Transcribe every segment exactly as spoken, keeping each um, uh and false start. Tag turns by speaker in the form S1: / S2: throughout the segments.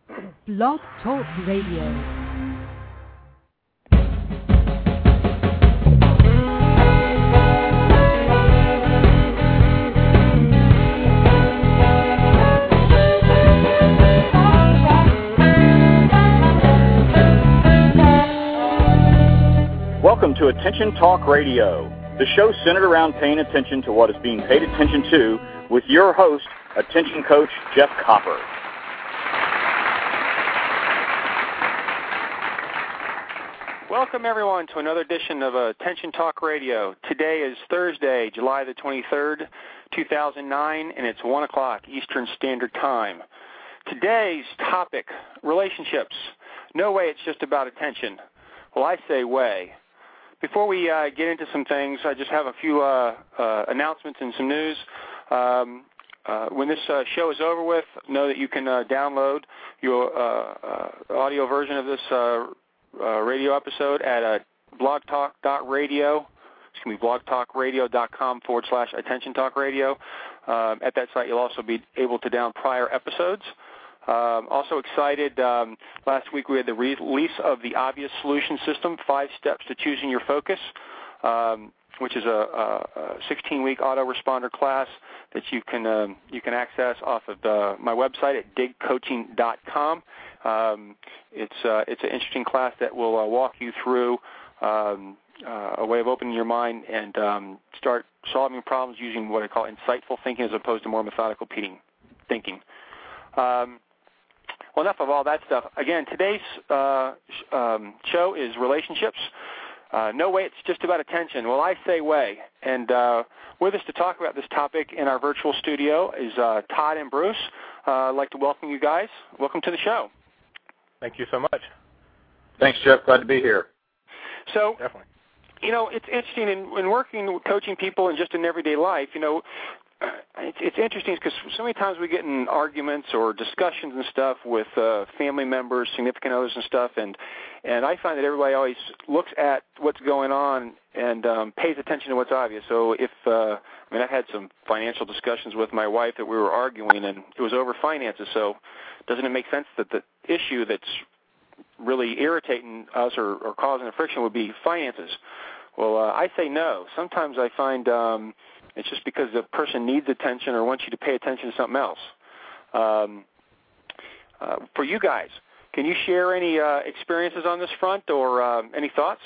S1: Blog Talk Radio.
S2: Welcome to Attention Talk Radio, the show centered around paying attention to what is being paid attention to with your host, Attention Coach Jeff Copper.
S3: Welcome, everyone, to another edition of Attention Talk Radio. Today is Thursday, July the twenty-third, two thousand nine, and it's one o'clock Eastern Standard Time. Today's topic, relationships. No way it's just about attention. Well, I say way. Before we uh, get into some things, I just have a few uh, uh, announcements and some news. Um, uh, when this uh, show is over with, know that you can uh, download your uh, uh, audio version of this uh, uh, radio episode at uh, blogtalk.radio. Excuse me, blogtalkradio.com forward slash attention talk radio. Um, at that site, you'll also be able to down prior episodes. Um, also excited, um, last week we had the release of the Obvious Solution System, Five Steps to Choosing Your Focus, um, which is a sixteen-week autoresponder class that you can um, you can access off of uh, my website at dig coaching dot com. Um, it's uh, it's an interesting class that will uh, walk you through um, uh, a way of opening your mind and um, start solving problems using what I call insightful thinking as opposed to more methodical thinking. Um, Well, enough of all that stuff. Again, today's uh, um, show is relationships. Uh, no way it's just about attention. Well, I say way. And uh, with us to talk about this topic in our virtual studio is uh, Todd and Bruce. Uh, I'd like to welcome you guys. Welcome to the show.
S4: Thank you so much.
S2: Thanks, Jeff. Glad to be here.
S3: So,
S4: Definitely.
S3: You know, it's interesting in, in working, coaching people and just in everyday life, you know, It's, it's interesting because so many times we get in arguments or discussions and stuff with uh, family members, significant others and stuff, and and I find that everybody always looks at what's going on and um, pays attention to what's obvious. So if, uh, I mean, I've had some financial discussions with my wife that we were arguing, and it was over finances, so doesn't it make sense that the issue that's really irritating us or, or causing a friction would be finances? Well, uh, I say no. Sometimes I find um, it's just because the person needs attention or wants you to pay attention to something else. Um, uh, for you guys, can you share any uh, experiences on this front or uh, any thoughts?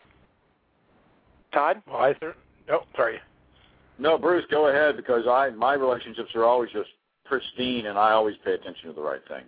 S3: Todd?
S4: Well, I th- oh, sorry.
S2: No, Bruce, go ahead, because I my relationships are always just pristine, and I always pay attention to the right thing.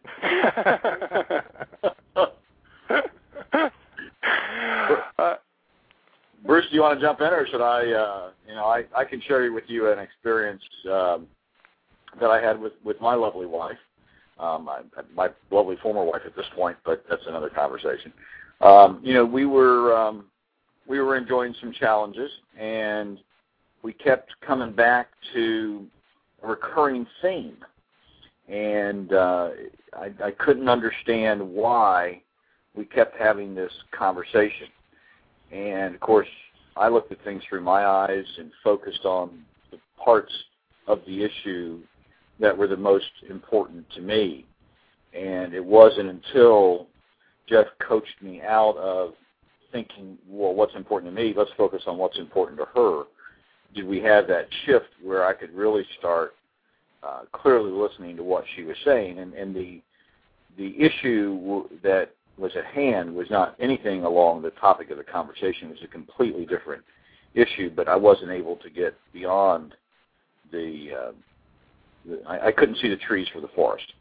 S3: uh,
S2: Bruce, do you want to jump in, or should I? Uh, you know, I, I can share with you an experience um, that I had with, with my lovely wife, um, my, my lovely former wife at this point, but that's another conversation. Um, you know, we were um, we were enjoying some challenges, and we kept coming back to a recurring theme, and uh, I, I couldn't understand why we kept having this conversation. And, of course, I looked at things through my eyes and focused on the parts of the issue that were the most important to me. And it wasn't until Jeff coached me out of thinking, well, what's important to me? Let's focus on what's important to her. Did we have that shift where I could really start uh, clearly listening to what she was saying? And, and the the issue that was at hand was not anything along the topic of the conversation. It was a completely different issue, but I wasn't able to get beyond the, uh, the I, I couldn't see the trees for the forest.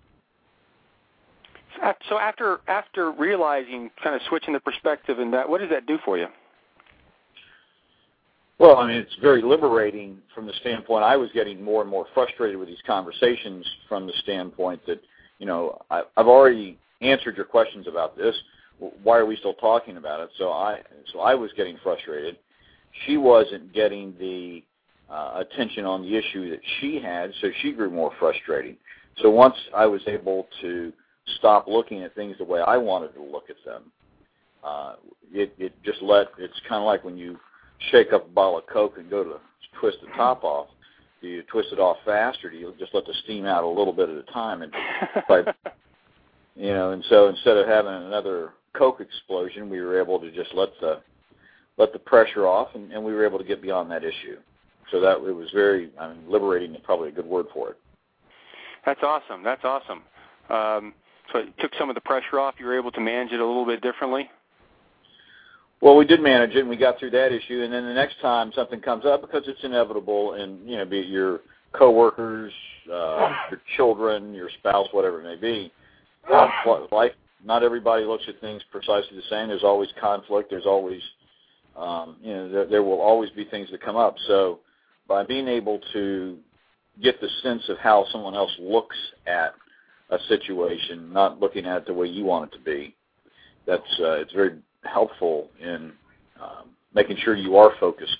S3: So after after realizing, kind of switching the perspective and that, what does that do for you?
S2: Well, I mean, it's very liberating from the standpoint I was getting more and more frustrated with these conversations from the standpoint that, you know, I, I've already answered your questions about this. Why are we still talking about it? So I so I was getting frustrated. She wasn't getting the uh, attention on the issue that she had, so she grew more frustrating. So once I was able to stop looking at things the way I wanted to look at them, uh, it, it just let, it's kind of like when you shake up a bottle of Coke and go to twist the top off. Do you twist it off fast, or do you just let the steam out a little bit at a time? And by you know, and so instead of having another Coke explosion, we were able to just let the let the pressure off, and, and we were able to get beyond that issue. So that it was very, I mean, liberating is probably a good word for it.
S3: That's awesome. That's awesome. Um, so it took some of the pressure off. You were able to manage it a little bit differently?
S2: Well, we did manage it, and we got through that issue. And then the next time something comes up, because it's inevitable, and, you know, be it your coworkers, uh, your children, your spouse, whatever it may be, uh, life, not everybody looks at things precisely the same. There's always conflict. There's always, um, you know, there, there will always be things that come up. So by being able to get the sense of how someone else looks at a situation, not looking at it the way you want it to be, that's uh, it's very helpful in um, making sure you are focused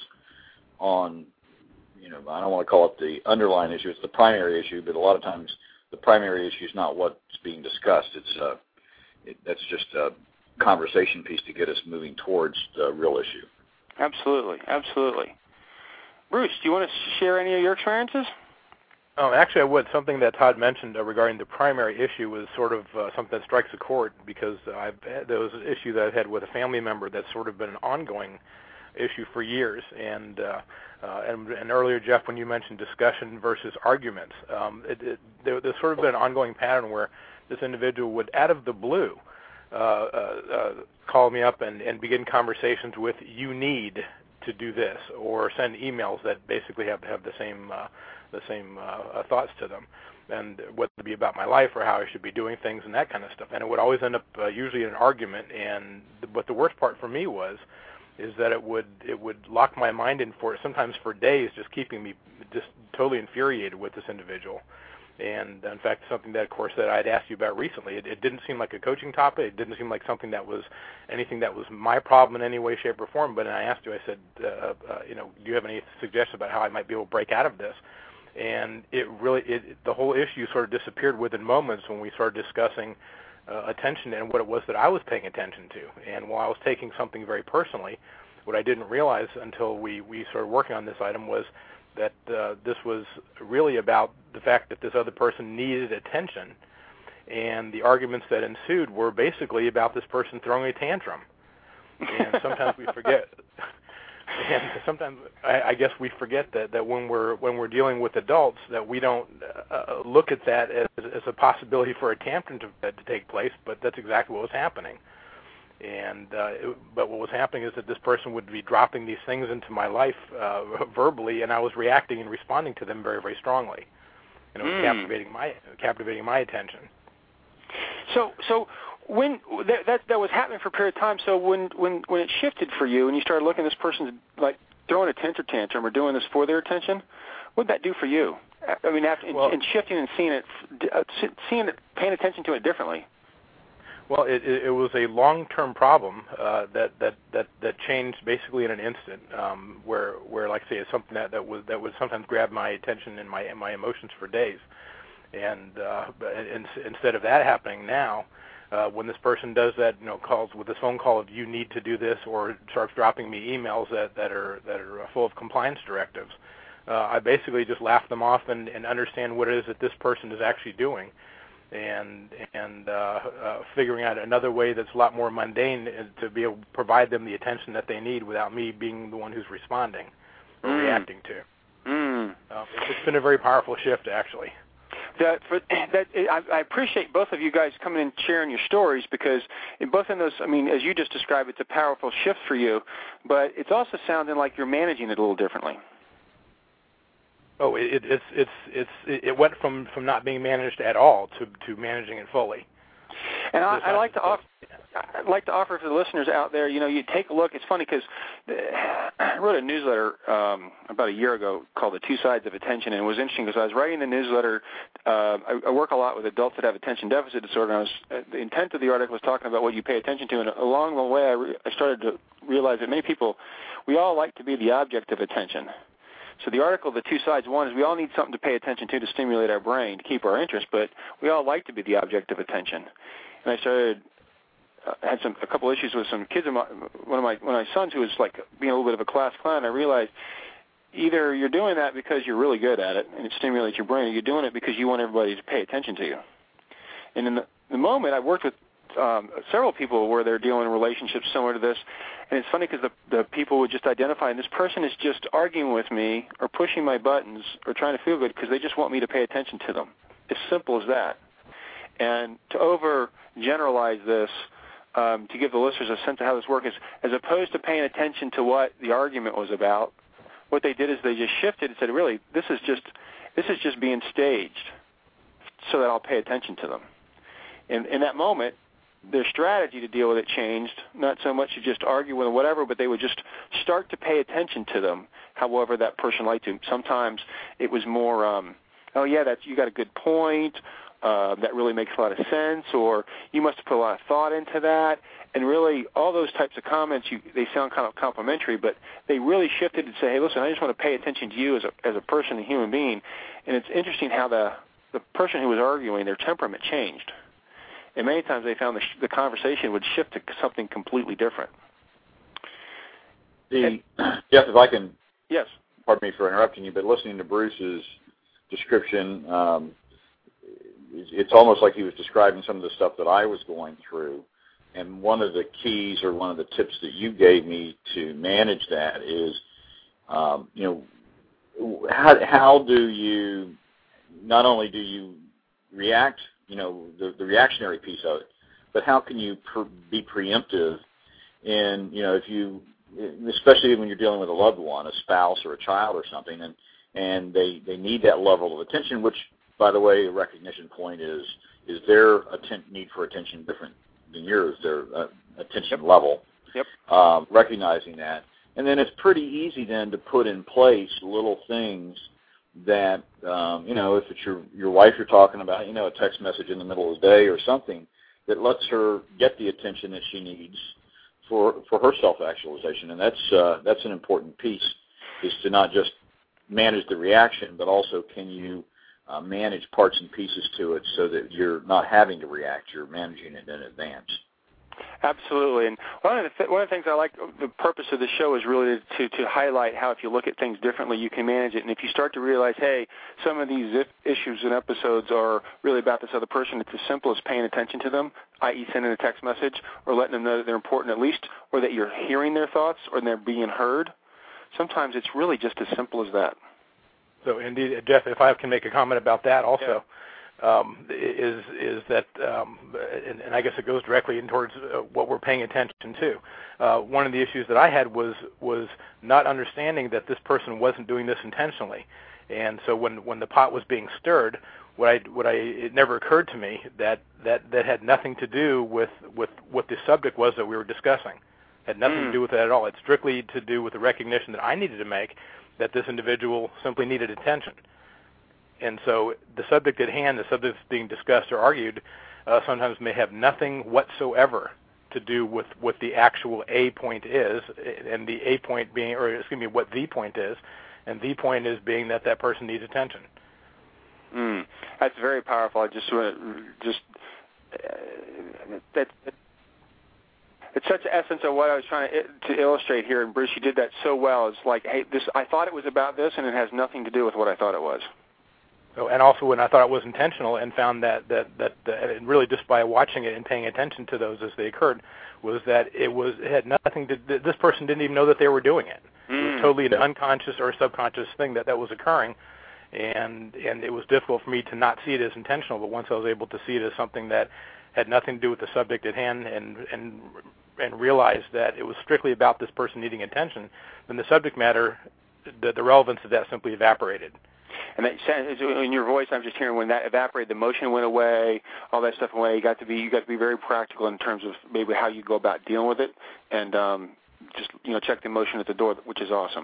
S2: on, you know, I don't want to call it the underlying issue, it's the primary issue, but a lot of times the primary issue is not what's being discussed. It's uh, it, that's just a conversation piece to get us moving towards the real issue.
S3: Absolutely, absolutely. Bruce, do you want to share any of your experiences?
S4: Um, actually, I would. Something that Todd mentioned uh, regarding the primary issue was sort of uh, something that strikes a chord, because I've had, there was an issue that I've had with a family member that's sort of been an ongoing issue for years. And uh, uh, and, and earlier, Jeff, when you mentioned discussion versus arguments, um, it, it, there, there's sort of been an ongoing pattern where this individual would, out of the blue, uh, uh, uh, call me up and, and begin conversations with, you need to do this, or send emails that basically have have the same uh, the same uh, thoughts to them, and whether it be about my life or how I should be doing things and that kind of stuff. And it would always end up uh, usually in an argument. And the, but the worst part for me was is that it would it would lock my mind in for sometimes for days, just keeping me just totally infuriated with this individual. And in fact, something that, of course, that I'd asked you about recently, it, it didn't seem like a coaching topic. It didn't seem like something that was anything that was my problem in any way, shape, or form. But I asked you, I said, uh, uh, you know, do you have any suggestions about how I might be able to break out of this? And it really, it, the whole issue sort of disappeared within moments when we started discussing uh, attention and what it was that I was paying attention to. And while I was taking something very personally, what I didn't realize until we, we started working on this item was that uh, this was really about the fact that this other person needed attention, and the arguments that ensued were basically about this person throwing a tantrum. And sometimes we forget, and sometimes I, I guess we forget that, that when we're when we're dealing with adults, that we don't uh, look at that as, as a possibility for a tantrum to, to take place, but that's exactly what was happening. And uh, it, but what was happening is that this person would be dropping these things into my life uh, verbally, and I was reacting and responding to them very, very strongly. And it was mm. captivating my captivating my attention.
S3: So, so when that, that that was happening for a period of time. So when when when it shifted for you, and you started looking at this person like throwing a temper tantrum or doing this for their attention, what did that do for you? I mean, after well, and shifting and seeing it, seeing it, paying attention to it differently.
S4: Well, it, it, it was a long-term problem uh, that, that, that, that changed basically in an instant. Um, where, where, like I say, it's something that, that was that would sometimes grab my attention and my and my emotions for days. And uh, in, instead of that happening now, uh, when this person does that, you know, calls with this phone call of "you need to do this," or starts dropping me emails that, that are that are full of compliance directives, uh, I basically just laugh them off and, and understand what it is that this person is actually doing. and and uh, uh, figuring out another way that's a lot more mundane to be able to provide them the attention that they need without me being the one who's responding or mm. reacting to.
S3: Mm.
S4: Uh, it's been a very powerful shift, actually.
S3: That, for, that I, I appreciate both of you guys coming and sharing your stories, because in both in those, I mean, as you just described, it's a powerful shift for you, but it's also sounding like you're managing it a little differently.
S4: Oh, it, it's it's it's it went from, from not being managed at all to, to managing it fully.
S3: And I, I like to offer, I'd like to offer for the listeners out there, you know, you take a look. It's funny because I wrote a newsletter um, about a year ago called "The Two Sides of Attention," and it was interesting because I was writing the newsletter. Uh, I, I work a lot with adults that have attention deficit disorder. And I was, uh, the intent of the article was talking about what you pay attention to, and along the way, I, re- I started to realize that many people, we all like to be the object of attention. So the article, the two sides, one is we all need something to pay attention to to stimulate our brain, to keep our interest, but we all like to be the object of attention. And I started, uh, had some a couple issues with some kids. Of my, one of my one of my sons who was like being a little bit of a class clown. I realized either you're doing that because you're really good at it and it stimulates your brain, or you're doing it because you want everybody to pay attention to you. And then the, the moment, I've worked with um, several people where they're dealing in relationships similar to this, and it's funny because the, the people would just identify, and this person is just arguing with me or pushing my buttons or trying to feel good because they just want me to pay attention to them. As simple as that. And to overgeneralize this, um, to give the listeners a sense of how this works, is as opposed to paying attention to what the argument was about, what they did is they just shifted and said, really, this is just this is just being staged so that I'll pay attention to them. In, in that moment, their strategy to deal with it changed, not so much to just argue with them, whatever, but they would just start to pay attention to them, however that person liked to. Sometimes it was more, um, oh, yeah, that's, you got a good point, uh, that really makes a lot of sense, or you must have put a lot of thought into that. And really, all those types of comments, you, they sound kind of complimentary, but they really shifted to say, hey, listen, I just want to pay attention to you as a, as a person, a human being. And it's interesting how the, the person who was arguing, their temperament changed. And many times they found the, sh- the conversation would shift to something completely different.
S2: The,
S3: and,
S2: Jeff, if I can,
S3: yes.
S2: Pardon me for interrupting you, but listening to Bruce's description, um, it's almost like he was describing some of the stuff that I was going through. And one of the keys or one of the tips that you gave me to manage that is, um, you know, how, how do you, not only do you react, you know, the, the reactionary piece of it, but how can you per, be preemptive in, you know, if you, especially when you're dealing with a loved one, a spouse or a child or something, and, and they, they need that level of attention, which, by the way, a recognition point is, is their atten- need for attention different than yours, their uh, attention
S3: yep.
S2: level,
S3: yep.
S2: Um, recognizing that. And then it's pretty easy then to put in place little things that, um, you know, if it's your, your wife you're talking about, you know, a text message in the middle of the day or something that lets her get the attention that she needs for, for her self-actualization. And that's, uh, that's an important piece, is to not just manage the reaction, but also can you Uh, manage parts and pieces to it so that you're not having to react, you're managing it in advance.
S3: Absolutely. And one of the, th- one of the things I like, the purpose of the show is really to, to highlight how if you look at things differently, you can manage it. And if you start to realize, hey, some of these issues and episodes are really about this other person, it's as simple as paying attention to them, that is sending a text message or letting them know that they're important at least, or that you're hearing their thoughts or they're being heard. Sometimes it's really just as simple as that.
S4: So, indeed, Jeff, if I can make a comment about that also, yeah. um, is is that, um, and, and I guess it goes directly in towards uh, what we're paying attention to. Uh, one of the issues that I had was was not understanding that this person wasn't doing this intentionally, and so when, when the pot was being stirred, what I what I it never occurred to me that that, that had nothing to do with, with what the subject was that we were discussing. Had nothing mm. to do with it at all. It's strictly to do with the recognition that I needed to make that this individual simply needed attention. And so the subject at hand, the subject that's being discussed or argued, uh, sometimes may have nothing whatsoever to do with what the actual A point is, and the A point being, or excuse me, what the point is, and the point is being that that person needs attention.
S3: Mm. That's very powerful. I just want to, just, uh, that, that it's such the essence of what I was trying to, to illustrate here, and Bruce, you did that so well. It's like, hey, this I thought it was about this, and it has nothing to do with what I thought it was.
S4: Oh, and also when I thought it was intentional, and found that that that, that and really just by watching it and paying attention to those as they occurred, was that it was it had nothing to. This person didn't even know that they were doing it. Mm. It was totally an unconscious or subconscious thing that that was occurring, and and it was difficult for me to not see it as intentional. But once I was able to see it as something that had nothing to do with the subject at hand, and and and realized that it was strictly about this person needing attention, then the subject matter, the, the relevance of that simply evaporated.
S3: And that, in your voice, I'm just hearing when that evaporated, the emotion went away, all that stuff away. You got to be you got to be very practical in terms of maybe how you go about dealing with it, and um, just you know check the emotion at the door, which is awesome.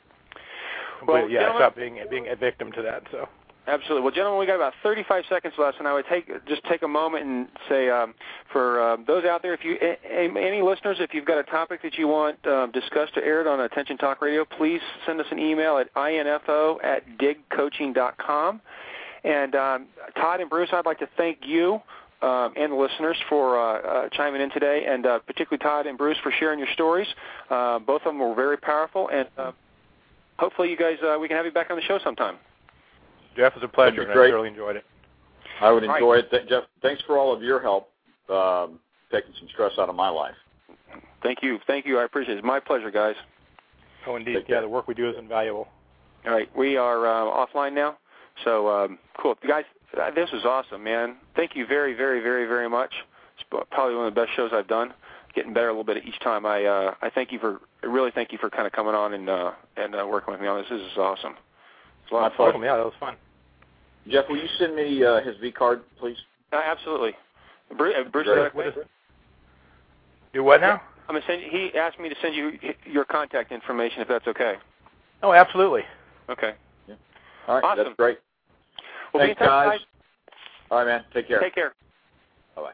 S4: Well, yeah, stop being being a victim to that. So.
S3: Absolutely. Well, gentlemen, we got about thirty-five seconds left, and I would take just take a moment and say, um, for uh, those out there, if you any listeners, if you've got a topic that you want uh, discussed or aired on Attention Talk Radio, please send us an email at info at dig coaching dot com. And um, Todd and Bruce, I'd like to thank you um, and the listeners for uh, uh, chiming in today, and uh, particularly Todd and Bruce for sharing your stories. Uh, both of them were very powerful, and uh, hopefully, you guys, uh, we can have you back on the show sometime.
S4: Jeff, it was a pleasure, and I really enjoyed it.
S2: I would enjoy
S3: right.
S2: it. Th- Jeff, thanks for all of your help um, taking some stress out of my life.
S3: Thank you. Thank you. I appreciate it. It's my pleasure, guys.
S4: Oh, indeed. Yeah, the work we do is invaluable.
S3: All right. We are uh, offline now. So, um, cool. Guys, this was awesome, man. Thank you very, very, very, very much. It's probably one of the best shows I've done. Getting better a little bit each time. I uh, I thank you for I really thank you for kind of coming on and uh, and uh, working with me on this. This is awesome. It's a lot
S2: My
S3: of fun.
S4: Awesome. Yeah, that was fun.
S2: Jeff, will you send me uh, his V card, please?
S3: Uh, absolutely. Bruce, uh, Bruce
S2: Great.
S4: What is it? Do what now?
S3: I'm gonna send. He asked me to send you your contact information, if that's okay.
S4: Oh, absolutely.
S3: Okay.
S2: Yeah. All right,
S3: Awesome.
S2: that's great.
S3: Well,
S2: Thanks,
S3: be in touch,
S2: guys.
S3: guys.
S2: All right, man. Take care.
S3: Take care.
S2: Bye-bye.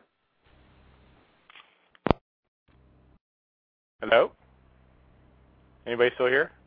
S4: Hello? Anybody still here?